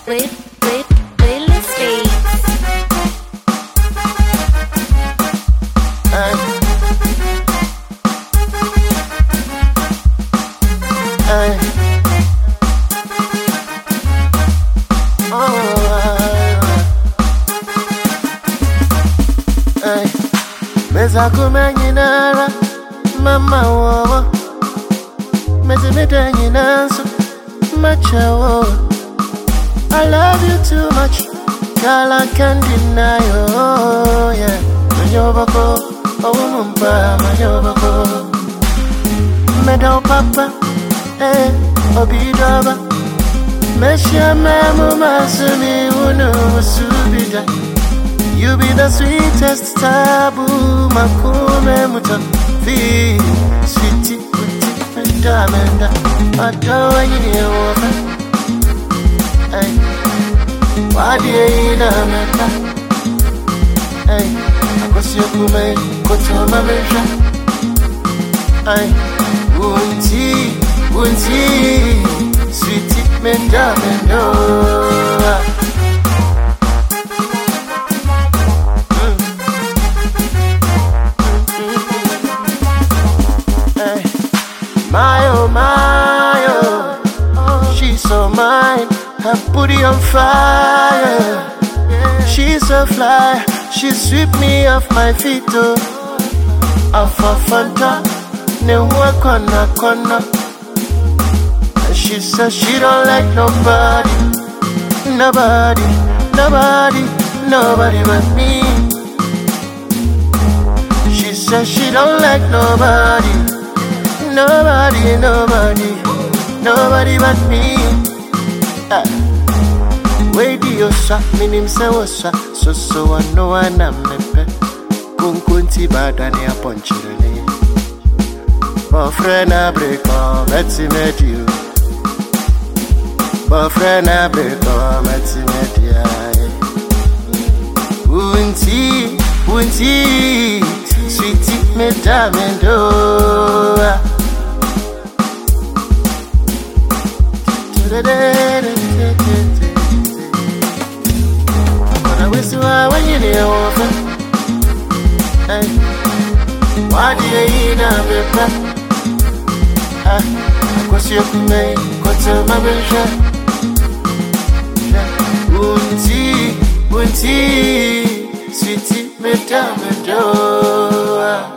Playlist Beats. Meza kumenyinara mama wowo mezi medenyinansu macha wowo. I love you too much, girl, I can't deny you, yeah. Mayobako, oh mumpa, mayobako. Meadow papa, obidoba. Mesha memu masumi unu subida. You be the sweetest taboo, makume muta. Fi, sweetie, menda, menda. Adore you, ay, wadi ina meta, ay, akosi okume kotoma meja, ay, unti, sweetie menda mendo, ay, my oh, she's so mine. Her booty on fire, she's so fly. She sweep me off my feet, oh. Off a Fanta, ne work on a corner. And she says she don't like nobody but me. She says she don't like nobody but me. Wait you sa minim se wosa so I know ana mepe kunkunti badani aponchirene boyfriend a break up let's meet you boyfriend a break up let's meet you unti sweetie me damendo when you near over, why do you eat a bit? Cause you can make what's a mabesha. Unti, sweetie, me damn it.